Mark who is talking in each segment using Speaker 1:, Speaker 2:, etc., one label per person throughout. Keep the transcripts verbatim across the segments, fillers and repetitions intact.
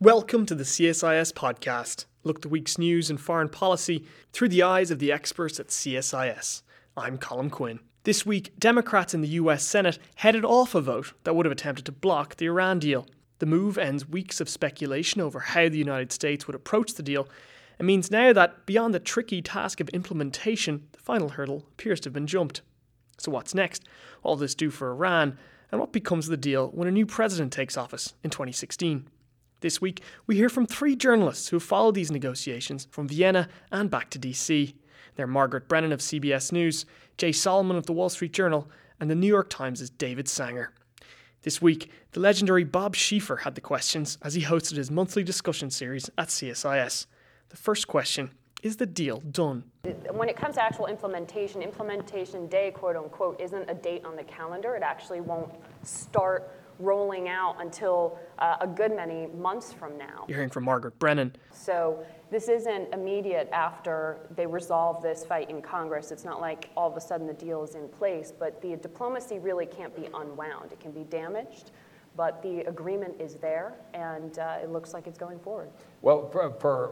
Speaker 1: Welcome to the C S I S podcast. Look at the week's news and foreign policy through the eyes of the experts at C S I S. I'm Colin Quinn. This week, Democrats in the U S Senate headed off a vote that would have attempted to block the Iran deal. The move ends weeks of speculation over how the United States would approach the deal and means now that, beyond the tricky task of implementation, the final hurdle appears to have been jumped. So what's next? What will this do for Iran? And what becomes of the deal when a new president takes office in twenty sixteen? This week, we hear from three journalists who have followed these negotiations from Vienna and back to D C. They're Margaret Brennan of C B S News, Jay Solomon of The Wall Street Journal, and the New York Times' David Sanger. This week, the legendary Bob Schieffer had the questions as he hosted his monthly discussion series at C S I S. The first question: is the deal done?
Speaker 2: When it comes to actual implementation, implementation day, quote unquote, isn't a date on the calendar. It actually won't start rolling out until uh, a good many months from now.
Speaker 1: You're hearing from Margaret Brennan.
Speaker 2: So this isn't immediate after they resolve this fight in Congress. It's not like all of a sudden the deal is in place, but the diplomacy really can't be unwound. It can be damaged, but the agreement is there, and uh, it looks like it's going forward.
Speaker 3: Well, for, for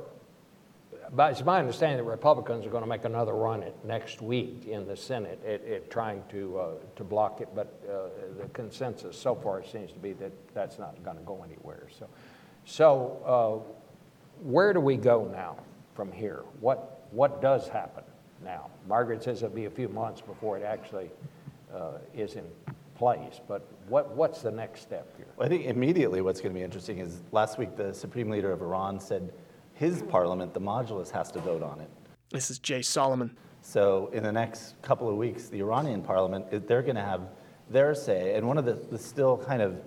Speaker 3: But it's my understanding that Republicans are going to make another run at next week in the Senate at, at trying to uh, to block it, but uh, the consensus so far seems to be that that's not going to go anywhere. So, so uh, where do we go now from here? What what does happen now? Margaret says it'll be a few months before it actually uh, is in place, but what what's the next step here?
Speaker 4: Well, I think immediately what's going to be interesting is last week the Supreme Leader of Iran said his parliament, the Majlis, has to vote on it.
Speaker 1: This is Jay Solomon.
Speaker 4: So in the next couple of weeks, the Iranian parliament, they're going to have their say. And one of the, the still kind of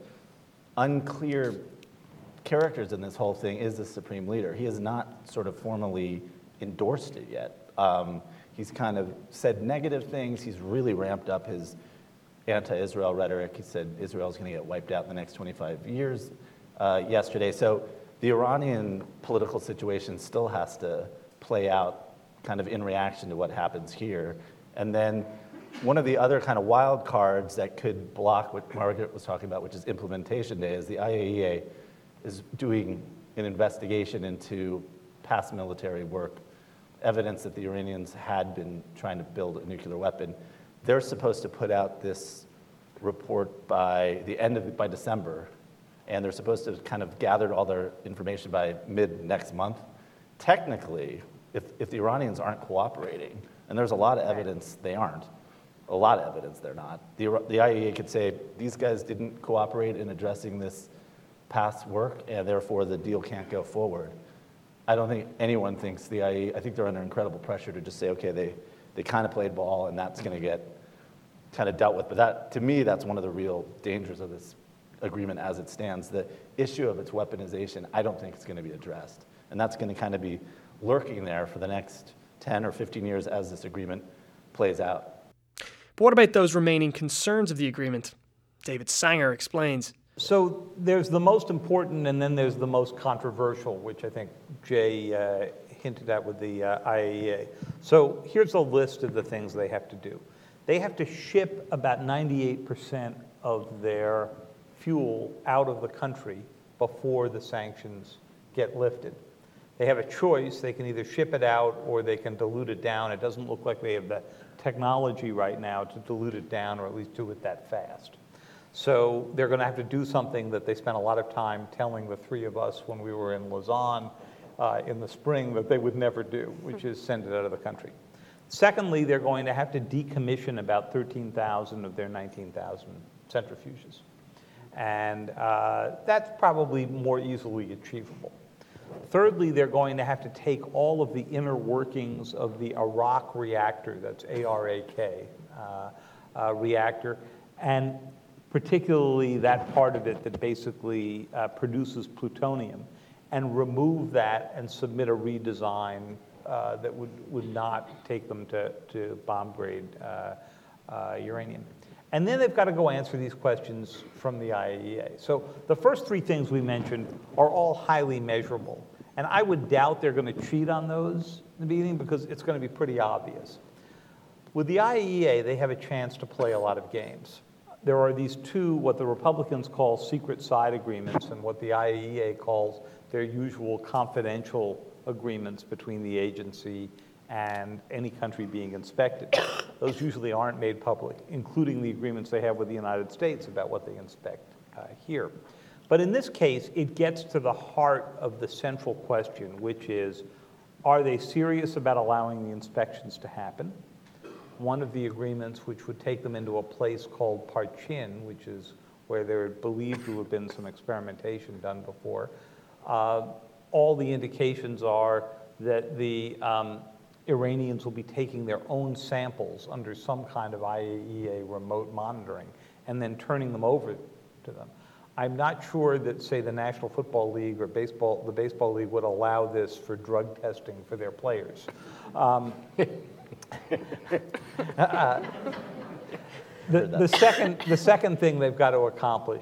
Speaker 4: unclear characters in this whole thing is the Supreme Leader. He has not sort of formally endorsed it yet. Um, he's kind of said negative things. He's really ramped up his anti-Israel rhetoric. He said Israel's going to get wiped out in the next twenty-five years uh, yesterday. So the Iranian political situation still has to play out kind of in reaction to what happens here. And then one of the other kind of wild cards that could block what Margaret was talking about, which is implementation day, is the I A E A is doing an investigation into past military work, evidence that the Iranians had been trying to build a nuclear weapon. They're supposed to put out this report by the end of, by December, and they're supposed to kind of gather all their information by mid next month. Technically, if, if the Iranians aren't cooperating, and there's a lot of evidence they aren't, a lot of evidence they're not, the, the I A E A could say, these guys didn't cooperate in addressing this past work, and therefore the deal can't go forward. I don't think anyone thinks the I A E A, I think they're under incredible pressure to just say, okay, they, they kind of played ball, and that's gonna get kind of dealt with. But that, to me, that's one of the real dangers of this agreement as it stands. The issue of its weaponization, I don't think it's going to be addressed. And that's going to kind of be lurking there for the next ten or fifteen years as this agreement plays out.
Speaker 1: But what about those remaining concerns of the agreement? David Sanger explains.
Speaker 5: So there's the most important, and then there's the most controversial, which I think Jay uh, hinted at with the uh, I A E A. So here's a list of the things they have to do. They have to ship about ninety-eight percent of their fuel out of the country before the sanctions get lifted. They have a choice. They can either ship it out or they can dilute it down. It doesn't look like they have the technology right now to dilute it down or at least do it that fast. So they're going to have to do something that they spent a lot of time telling the three of us when we were in Lausanne uh, in the spring that they would never do, which is send it out of the country. Secondly, they're going to have to decommission about thirteen thousand of their nineteen thousand centrifuges. And uh, that's probably more easily achievable. Thirdly, they're going to have to take all of the inner workings of the Arak reactor, that's A R A K, uh, uh, reactor, and particularly that part of it that basically uh, produces plutonium, and remove that and submit a redesign uh, that would, would not take them to, to bomb-grade uh, uh, uranium. And then they've got to go answer these questions from the I A E A. So the first three things we mentioned are all highly measurable. And I would doubt they're going to cheat on those in the beginning because it's going to be pretty obvious. With the I A E A, they have a chance to play a lot of games. there are these two, what the Republicans call secret side agreements and what the I A E A calls their usual confidential agreements between the agency and any country being inspected. Those usually aren't made public, including the agreements they have with the United States about what they inspect uh, here. But in this case, it gets to the heart of the central question, which is, are they serious about allowing the inspections to happen? One of the agreements, which would take them into a place called Parchin, which is where there believed to have been some experimentation done before, uh, all the indications are that the um, Iranians will be taking their own samples under some kind of I A E A remote monitoring and then turning them over to them. I'm not sure that, say, the National Football League or baseball, the Baseball League would allow this for drug testing for their players. Um, uh, the, the, second, the second thing they've got to accomplish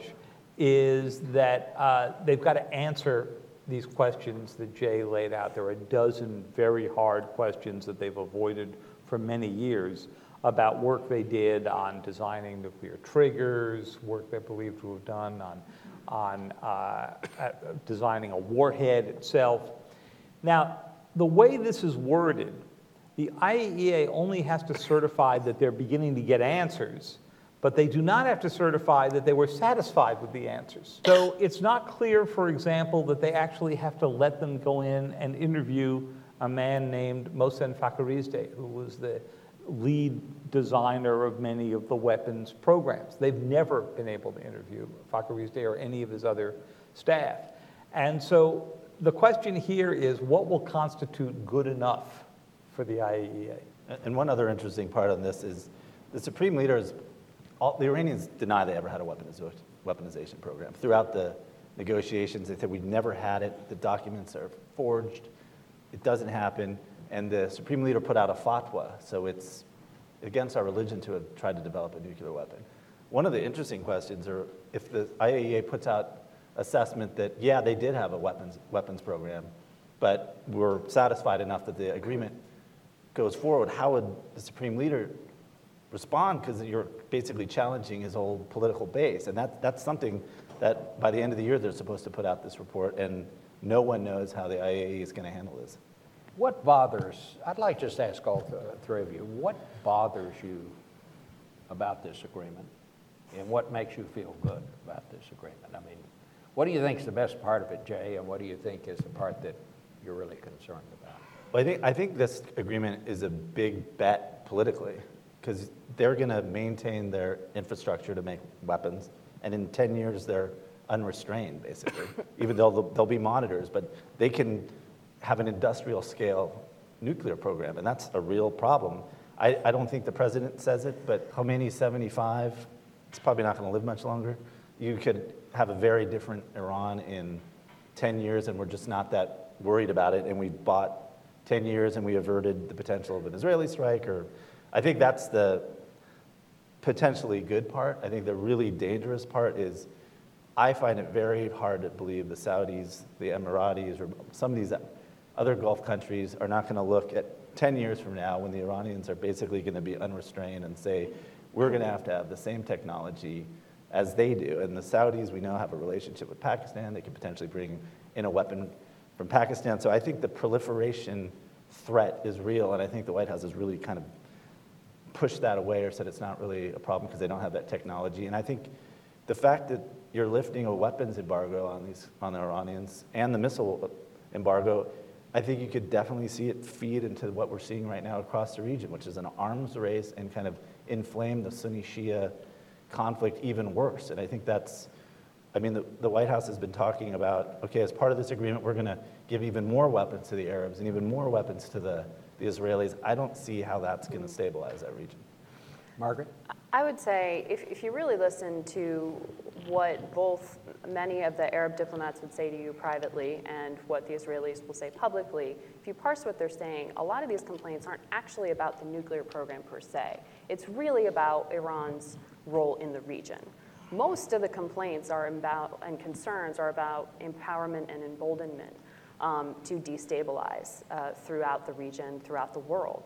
Speaker 5: is that uh, they've got to answer these questions that Jay laid out. There are a dozen very hard questions that they've avoided for many years about work they did on designing nuclear triggers, work they believed to have done on, on uh, designing a warhead itself. Now, the way this is worded, the I A E A only has to certify that they're beginning to get answers, but they do not have to certify that they were satisfied with the answers. So it's not clear, for example, that they actually have to let them go in and interview a man named Mohsen Fakhrizadeh, who was the lead designer of many of the weapons programs. They've never been able to interview Fakhrizadeh or any of his other staff. And so the question here is, what will constitute good enough for the I A E A?
Speaker 4: And one other interesting part on this is the Supreme Leaders, all, the Iranians deny they ever had a weaponization, weaponization program. Throughout the negotiations, they said, we've never had it, the documents are forged, it doesn't happen. And the Supreme Leader put out a fatwa, so it's against our religion to have tried to develop a nuclear weapon. One of the interesting questions are if the I A E A puts out assessment that, yeah, they did have a weapons, weapons program, but were satisfied enough that the agreement goes forward, how would the Supreme Leader respond? Because you're basically challenging his whole political base. And that, that's something that by the end of the year, they're supposed to put out this report, and no one knows how the I A E A is going to handle this.
Speaker 3: What bothers, I'd like just to ask all th three of you, what bothers you about this agreement? And what makes you feel good about this agreement? I mean, what do you think is the best part of it, Jay, and what do you think is the part that you're really concerned about?
Speaker 4: Well, I think, I think this agreement is a big bet politically, because they're going to maintain their infrastructure to make weapons, and in ten years, they're unrestrained, basically, even though there'll, there'll be monitors, but they can have an industrial scale nuclear program, and that's a real problem. I, I don't think the president says it, but Khomeini, seventy-five, it's probably not going to live much longer. You could have a very different Iran in ten years, and we're just not that worried about it, and we bought ten years and we averted the potential of an Israeli strike. Or I think that's the potentially good part. I think the really dangerous part is I find it very hard to believe the Saudis, the Emiratis, or some of these other Gulf countries are not going to look at ten years from now when the Iranians are basically going to be unrestrained and say, we're going to have to have the same technology as they do. And the Saudis, we know, have a relationship with Pakistan. They could potentially bring in a weapon from Pakistan. So I think the proliferation threat is real, and I think the White House has really kind of pushed that away or said it's not really a problem because they don't have that technology. And I think the fact that you're lifting a weapons embargo on these on the Iranians and the missile embargo, I think you could definitely see it feed into what we're seeing right now across the region, which is an arms race and kind of inflame the Sunni-Shia conflict even worse. And I think that's, I mean, the, the White House has been talking about, okay, as part of this agreement, we're going to give even more weapons to the Arabs and even more weapons to the, the Israelis. I don't see how that's going to stabilize that region.
Speaker 3: Margaret?
Speaker 2: I would say if, if you really listen to what both many of the Arab diplomats would say to you privately and what the Israelis will say publicly, if you parse what they're saying, a lot of these complaints aren't actually about the nuclear program per se. It's really about Iran's role in the region. Most of the complaints are about, and concerns are about empowerment and emboldenment um, to destabilize uh, throughout the region, throughout the world.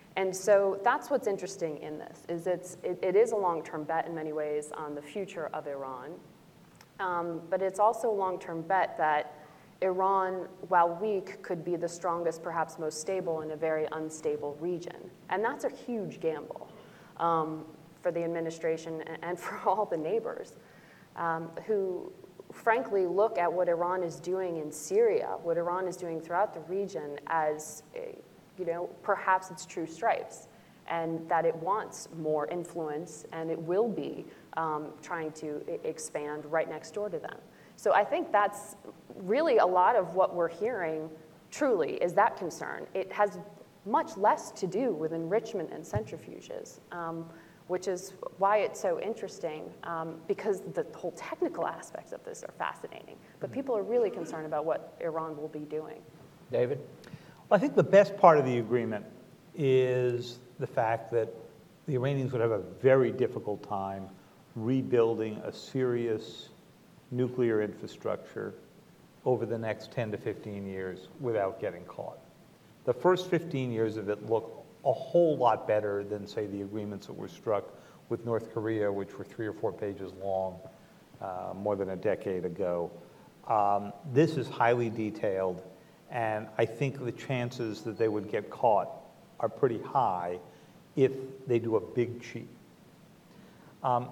Speaker 2: And so that's what's interesting in this, is it's, it, it is a long-term bet in many ways on the future of Iran. Um, but it's also a long-term bet that Iran, while weak, could be the strongest, perhaps most stable in a very unstable region. And that's a huge gamble um, for the administration and for all the neighbors um, who, frankly, look at what Iran is doing in Syria, what Iran is doing throughout the region as, a, you know, perhaps its true stripes, and that it wants more influence, and it will be um, trying to I- expand right next door to them. So I think that's really a lot of what we're hearing, truly, is that concern. It has much less to do with enrichment and centrifuges, um, which is why it's so interesting, um, because the whole technical aspects of this are fascinating. But people are really concerned about what Iran will be doing.
Speaker 3: David?
Speaker 5: Well, I think the best part of the agreement is the fact that the Iranians would have a very difficult time rebuilding a serious nuclear infrastructure over the next ten to fifteen years without getting caught. The first fifteen years of it look a whole lot better than, say, the agreements that were struck with North Korea, which were three or four pages long uh, more than a decade ago. Um, this is highly detailed, and I think the chances that they would get caught are pretty high if they do a big cheat. Um,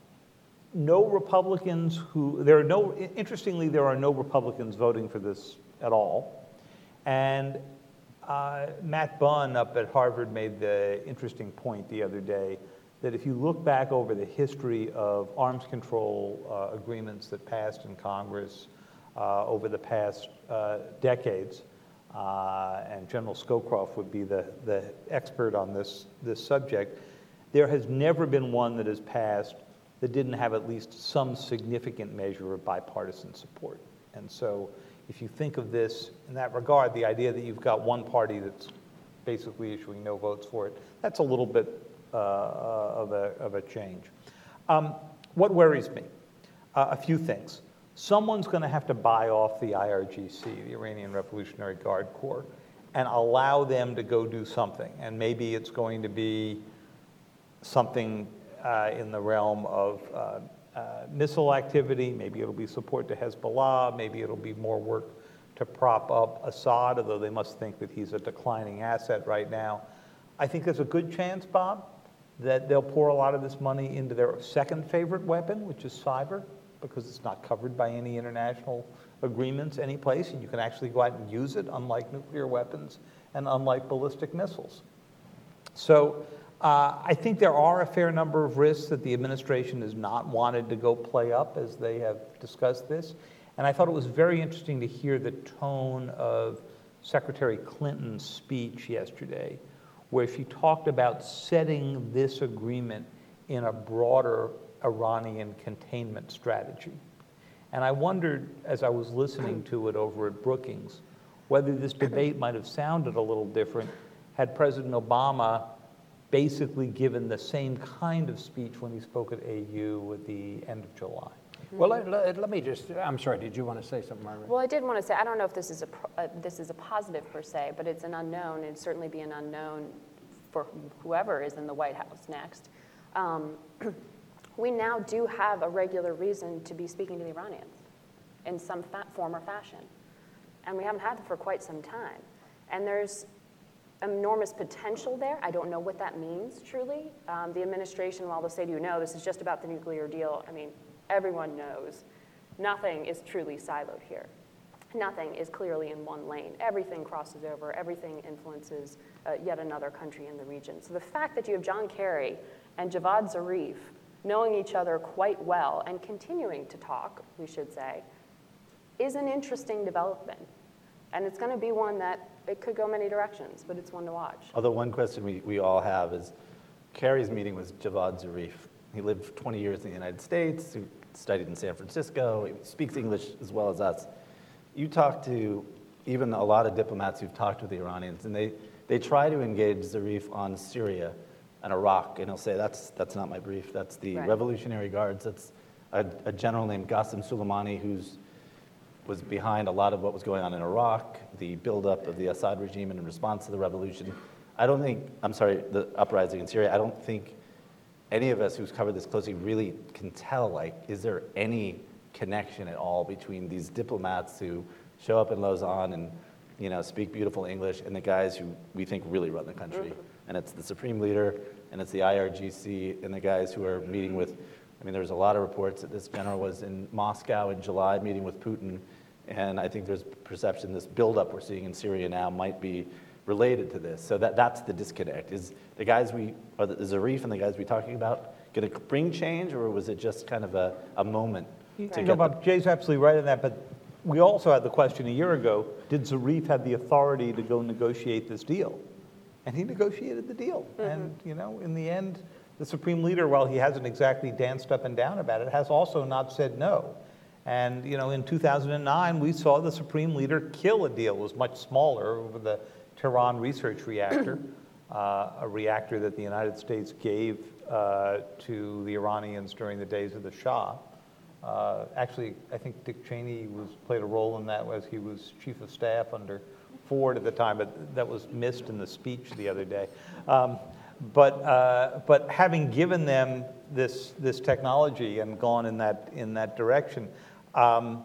Speaker 5: no Republicans who, there are no, interestingly, there are no Republicans voting for this at all. And uh, Matt Bunn up at Harvard made the interesting point the other day that if you look back over the history of arms control uh, agreements that passed in Congress uh, over the past uh, decades, uh, and General Scowcroft would be the, the expert on this, this subject, there has never been one that has passed that didn't have at least some significant measure of bipartisan support. And so if you think of this in that regard, the idea that you've got one party that's basically issuing no votes for it, that's a little bit uh, of, a, of a change. Um, what worries me? Uh, a few things. Someone's going to have to buy off the I R G C, the Iranian Revolutionary Guard Corps, and allow them to go do something. And maybe it's going to be something uh, in the realm of uh, uh, missile activity, maybe it'll be support to Hezbollah, maybe it'll be more work to prop up Assad, although they must think that he's a declining asset right now. I think there's a good chance, Bob, that they'll pour a lot of this money into their second favorite weapon, which is cyber, because it's not covered by any international agreements anyplace, and you can actually go out and use it, unlike nuclear weapons and unlike ballistic missiles. So uh, I think there are a fair number of risks that the administration has not wanted to go play up as they have discussed this. And I thought it was very interesting to hear the tone of Secretary Clinton's speech yesterday, where she talked about setting this agreement in a broader Iranian containment strategy. And I wondered, as I was listening to it over at Brookings, whether this debate might have sounded a little different had President Obama basically given the same kind of speech when he spoke at A U at the end of July.
Speaker 3: Well, let, let, let me just, I'm sorry, did you want to say something, Margaret?
Speaker 2: Well, I did want to say, I don't know if this is a, pro- uh, this is a positive per se, but it's an unknown, and it'd certainly be an unknown for whoever is in the White House next. Um, we now do have a regular reason to be speaking to the Iranians in some fa- form or fashion. And we haven't had it for quite some time. And there's enormous potential there. I don't know what that means, truly. Um, the administration, while they'll say to you, no, this is just about the nuclear deal, I mean, everyone knows nothing is truly siloed here. Nothing is clearly in one lane. Everything crosses over. Everything influences uh, yet another country in the region. So the fact that you have John Kerry and Javad Zarif knowing each other quite well and continuing to talk, we should say, is an interesting development. And it's going to be one that it could go many directions, but it's one to watch.
Speaker 4: Although one question we, we all have is, Kerry's meeting with Javad Zarif. He lived twenty years in the United States, he studied in San Francisco, he speaks English as well as us. You talk to even a lot of diplomats who've talked with the Iranians, and they, they try to engage Zarif on Syria and Iraq, and he'll say, that's, that's not my brief, that's the
Speaker 2: Right.
Speaker 4: Revolutionary Guards, that's a, a general named Qasem Soleimani who's was behind a lot of what was going on in Iraq, the buildup of the Assad regime in response to the revolution. I don't think, I'm sorry, the uprising in Syria, I don't think any of us who's covered this closely really can tell, like, is there any connection at all between these diplomats who show up in Lausanne and, you know, speak beautiful English and the guys who we think really run the country. Mm-hmm. And it's the Supreme Leader, and it's the I R G C, and the guys who are meeting with, I mean, there's a lot of reports that this general was in Moscow in July meeting with Putin, and I think there's perception this buildup we're seeing in Syria now might be related to this. So that, that's the disconnect. Is the guys we, or the Zarif and the guys we're talking about going to bring change, or was it just kind of a, a moment
Speaker 5: You
Speaker 4: to
Speaker 5: know,
Speaker 4: get
Speaker 5: Bob, Jay's absolutely right in that, but we also had the question a year ago, did Zarif have the authority to go negotiate this deal? And he negotiated the deal. Mm-hmm. And, you know, in the end, the Supreme Leader, while he hasn't exactly danced up and down about it, has also not said no. And, you know, in two thousand nine, we saw the Supreme Leader kill a deal. It was much smaller over the Tehran research reactor, uh, a reactor that the United States gave uh, to the Iranians during the days of the Shah. Uh, actually, I think Dick Cheney was played a role in that as he was chief of staff under Ford at the time, but that was missed in the speech the other day. Um, but uh, but having given them this this technology and gone in that in that direction, um,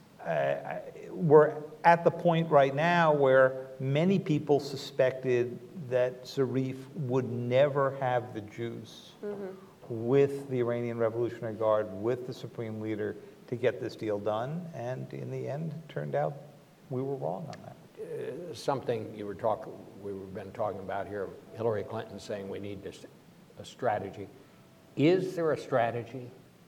Speaker 5: uh, we're at the point right now where many people suspected that Zarif would never have the juice. Mm-hmm. with the Iranian Revolutionary Guard, with the Supreme Leader, to get this deal done. And in the end, it turned out we were wrong on that.
Speaker 3: Uh, something you were talking, we've been talking about here, Hillary Clinton saying we need this, a strategy. Is there a strategy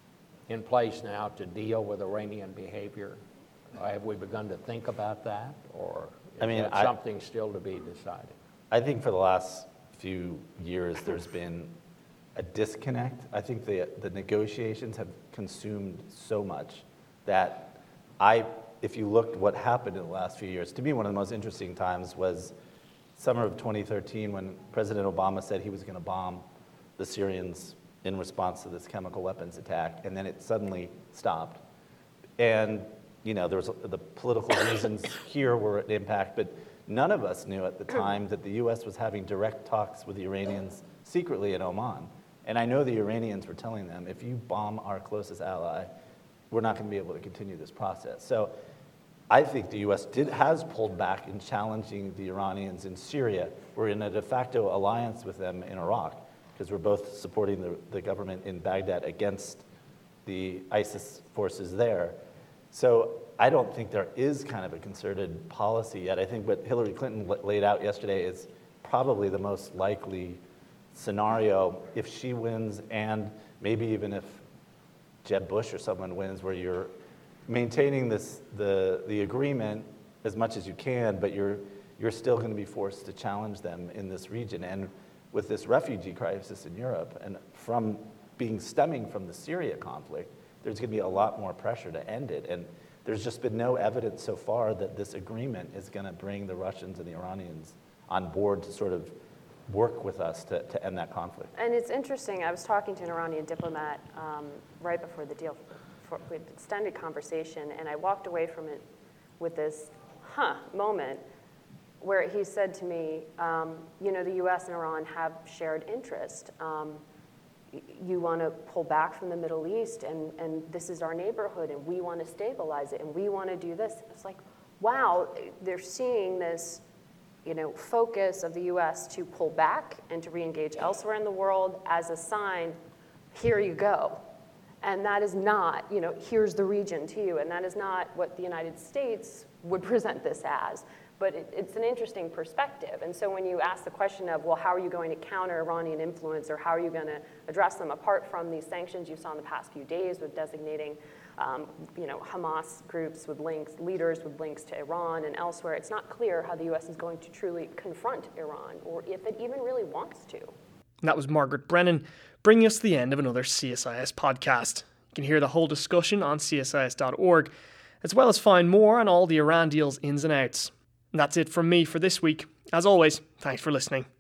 Speaker 3: in place now to deal with Iranian behavior? Uh, have we begun to think about that, or is
Speaker 4: I mean,
Speaker 3: that
Speaker 4: I,
Speaker 3: something still to be decided?
Speaker 4: I think for the last few years, there's been a disconnect. I think the the negotiations have consumed so much that I, if you looked what happened in the last few years, to me one of the most interesting times was summer of twenty thirteen when President Obama said he was going to bomb the Syrians in response to this chemical weapons attack, and then it suddenly stopped. And you know there was the political reasons here were an impact, but none of us knew at the time that the U S was having direct talks with the Iranians secretly in Oman. And I know the Iranians were telling them, if you bomb our closest ally, we're not going to be able to continue this process. So I think the U S did, has pulled back in challenging the Iranians in Syria. We're in a de facto alliance with them in Iraq, because we're both supporting the, the government in Baghdad against the ISIS forces there. So I don't think there is kind of a concerted policy yet. I think what Hillary Clinton laid out yesterday is probably the most likely scenario if she wins, and maybe even if Jeb Bush or someone wins, where you're maintaining this the the agreement as much as you can, but you're you're still going to be forced to challenge them in this region. And with this refugee crisis in Europe, and from being stemming from the Syria conflict, there's going to be a lot more pressure to end it. And there's just been no evidence so far that this agreement is going to bring the Russians and the Iranians on board to sort of work with us to, to end that conflict.
Speaker 2: And it's interesting, I was talking to an Iranian diplomat um, right before the deal, for, we had extended conversation, and I walked away from it with this, huh, moment, where he said to me, um, you know, the U S and Iran have shared interest. Um, you want to pull back from the Middle East, and, and this is our neighborhood, and we want to stabilize it, and we want to do this. It's like, wow, they're seeing this, you know, focus of the U S to pull back and to re-engage elsewhere in the world as a sign, here you go. And that is not, you know, here's the region to you, and that is not what the United States would present this as. But it, it's an interesting perspective. And so when you ask the question of, well, how are you going to counter Iranian influence, or how are you going to address them, apart from these sanctions you saw in the past few days with designating Um, you know, Hamas groups with links, leaders with links to Iran and elsewhere, it's not clear how the U S is going to truly confront Iran, or if it even really wants to.
Speaker 1: And that was Margaret Brennan, bringing us to the end of another C S I S podcast. You can hear the whole discussion on C S I S dot org, as well as find more on all the Iran deal's ins and outs. And that's it from me for this week. As always, thanks for listening.